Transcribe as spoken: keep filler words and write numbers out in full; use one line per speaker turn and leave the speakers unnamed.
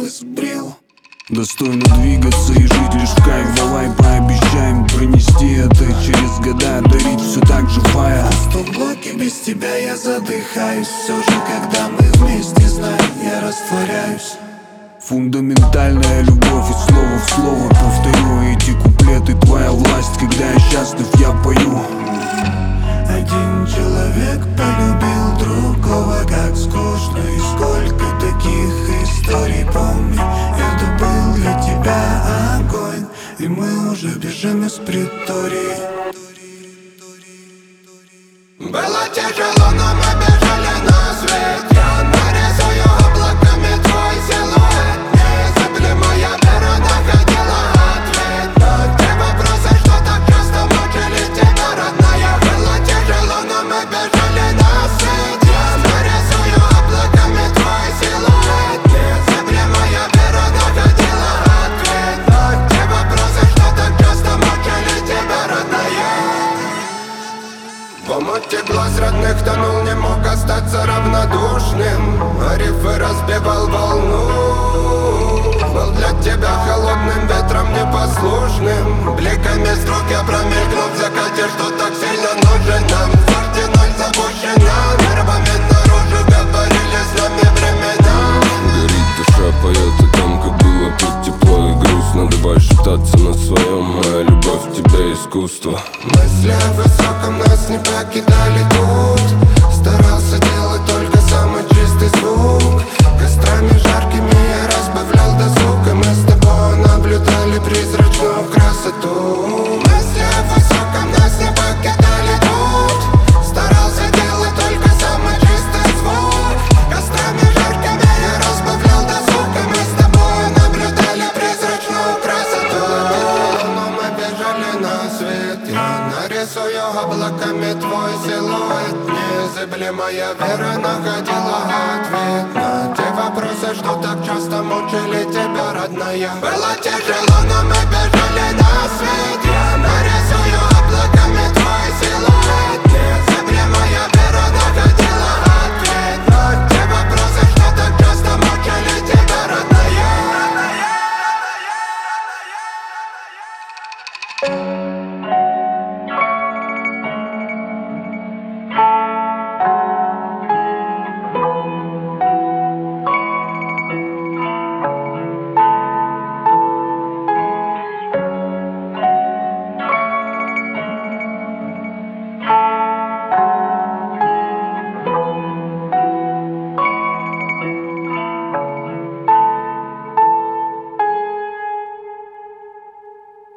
и сбрил.
Достойно двигаться и жить лишь в кайф. Давай пообещаем пронести это через года, дарить все так же фая.
В полблоке без тебя я задыхаюсь. Все же, когда мы вместе, знаю, я растворяюсь.
Фундаментальная любовь, и слово в слово повторю эти куплеты. Твоя власть, когда я счастлив, я пою.
Один человек полюбил другого, как скучно. И сколько таких историй, помню. Это был для тебя огонь, и мы уже бежим из притории.
Было тяжело, но мы бежали на свет. Я нарисую облаками твой силуэт. Незыблемая вера находила ответ на те вопросы, что так часто мучили тебя, родная. Было тяжело, но мы бежали на свет. Я нарисую облаками твой силуэт. Незыблемая вера находила ответ на те вопросы, что так часто мучили тебя, родная. В омуте глаз родных тонул, не мог остаться равнодушным. А рифы разбивал волну. Был для тебя холодным ветром непослушным. Бликами струк я промелькнул в закате, что так сильно нужен нам. Форте ноль запущена, нервами наружу говорили с нами времена.
Горит душа, поет о том, как было тут тепло и грустно. Давай шептаться на своем, моя любовь в тебе искусство.
Мысли о высоком нас не покидали тут. Старался делать только самый чистый звук. Кострами жаркими я разбавлял досуг, и мы с тобой наблюдали призрачную красоту. Мысли о высоком нас не покидали тут. Старался делать только самый чистый звук. Кострами жаркими я разбавлял досуг, и мы с тобой наблюдали призрачную красоту. Но мы бежали на свет. Я нарисую облаками твой силуэт. Незыблемая вера находила ответ на те вопросы, что так часто мучили тебя, родная. Было тяжело, но мы бежали на свет. Я нарисую